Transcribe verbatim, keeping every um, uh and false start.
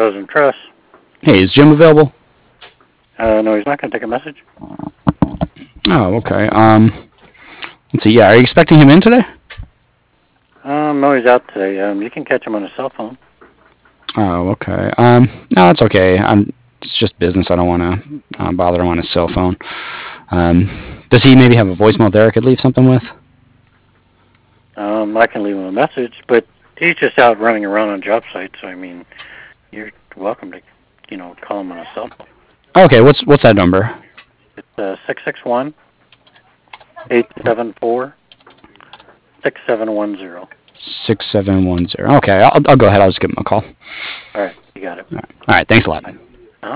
President Truss. Hey, is Jim available? Uh, no, he's not going to take a message. Oh, okay. Um, let's see. Yeah, are you expecting him in today? Um, no, he's out today. Um, you can catch him on his cell phone. Oh, okay. Um, no, that's okay. I'm. It's just business. I don't want to uh, bother him on his cell phone. Um, does he maybe have a voicemail there I could leave something with? Um, I can leave him a message, but he's just out running around on job sites. So I mean, you're welcome to, you know, call him on his cell phone. Okay. What's what's that number? It's uh, six six one, eight seven four, six seven one zero. Six seven one zero. Okay. I'll I'll go ahead. I'll just give him a call. All right, you got it. All right. All right. Thanks a lot. Huh?